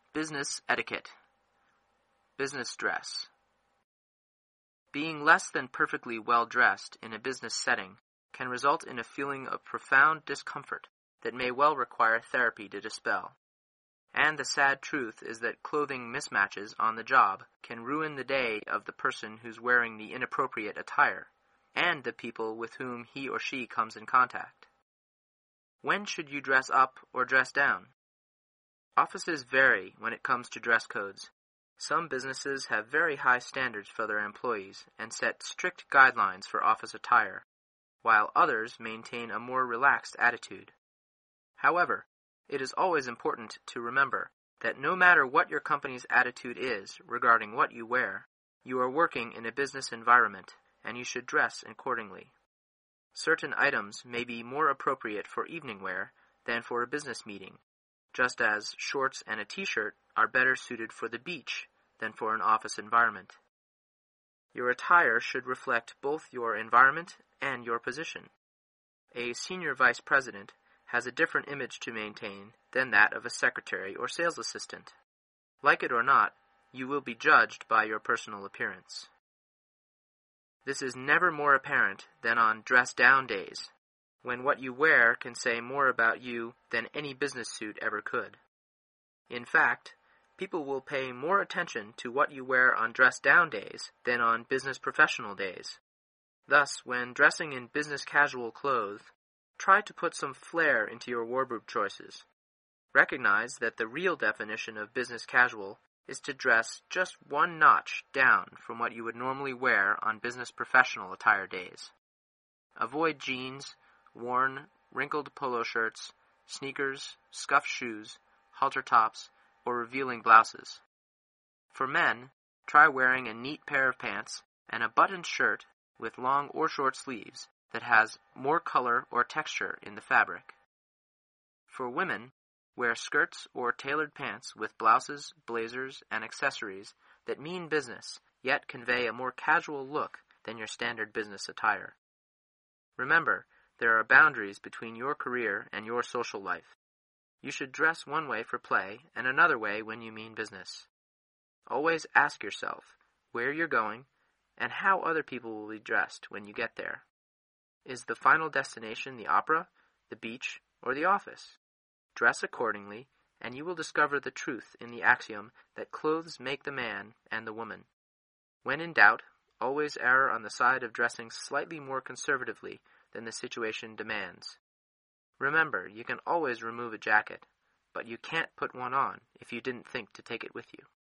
Business etiquette. Business dress. Being less than perfectly well-dressed in a business setting can result in a feeling of profound discomfort that may well require therapy to dispel. And the sad truth is that clothing mismatches on the job can ruin the day of the person who's wearing the inappropriate attire, and the people with whom he or she comes in contact. When should you dress up or dress down? Offices vary when it comes to dress codes. Some businesses have very high standards for their employees and set strict guidelines for office attire, while others maintain a more relaxed attitude. However, it is always important to remember that no matter what your company's attitude is regarding what you wear, you are working in a business environment and you should dress accordingly. Certain items may be more appropriate for evening wear than for a business meeting, just as shorts and a t-shirt are better suited for the beach than for an office environment. Your attire should reflect both your environment and your position. A senior vice president has a different image to maintain than that of a secretary or sales assistant. Like it or not, you will be judged by your personal appearance. This is never more apparent than on dress-down days, when what you wear can say more about you than any business suit ever could. In fact, people will pay more attention to what you wear on dress-down days than on business professional days. Thus, when dressing in business casual clothes, try to put some flair into your wardrobe choices. Recognize that the real definition of business casual is to dress just one notch down from what you would normally wear on business professional attire days. Avoid jeans, worn, wrinkled polo shirts, sneakers, scuffed shoes, halter tops, or revealing blouses. For men, try wearing a neat pair of pants and a buttoned shirt with long or short sleeves that has more color or texture in the fabric. For women, wear skirts or tailored pants with blouses, blazers, and accessories that mean business, yet convey a more casual look than your standard business attire. Remember, there are boundaries between your career and your social life. You should dress one way for play and another way when you mean business. Always ask yourself where you're going and how other people will be dressed when you get there. Is the final destination the opera, the beach, or the office? Dress accordingly, and you will discover the truth in the axiom that clothes make the man and the woman. When in doubt, always err on the side of dressing slightly more conservatively than the situation demands. Remember, you can always remove a jacket, but you can't put one on if you didn't think to take it with you.